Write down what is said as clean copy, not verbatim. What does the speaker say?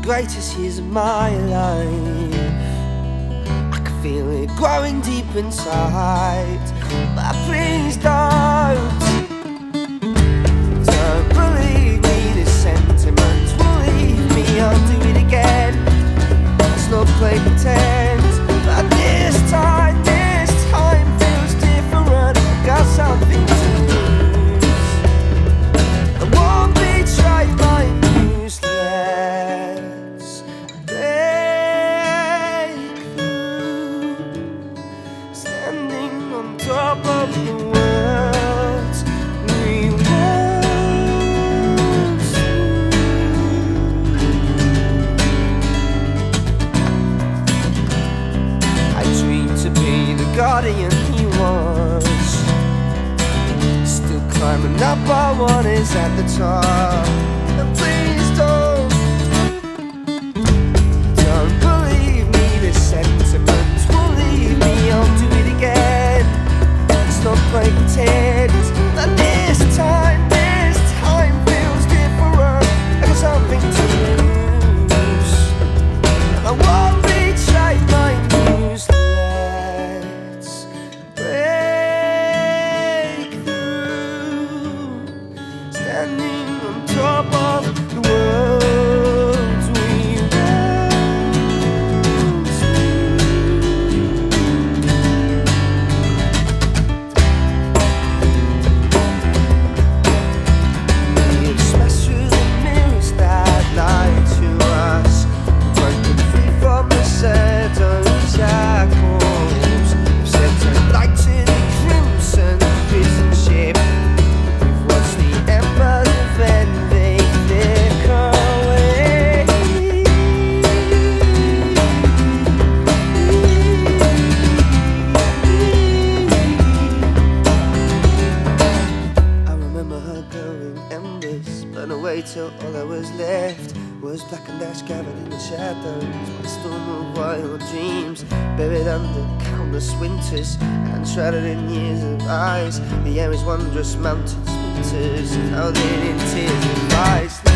greatest years of my life. I can feel it growing deep inside, but please don't believe me. This sentiment will leave me. I'll do it again. Let's not play pretend. But this time feels different. I got something to lose. I won't betray my news. Let's break through. Standing on top of the world, we won't I dreamed to be the guardian he was, still climbing up, our one is at the top. And please don't believe me. This sentiment will leave me. I'll do it again. Let's not play pretend. But this time feels different. I got something to lose. I won't betray my news. Let's break through. Standing on top of the world, we won't We'd smash through the mirrors that lied to us, breaking free from the Saturn shackles. We've set a light to the crimson prison ship. We've watched the embers of envy flicker away. I remember her glowing embers, burn away till all that was left was black and ash gathered in the shadows by the storm of wild dreams, buried under countless winters and shrouded in years of eyes. The air is wondrous, mountains, winters, howling in tears of ice.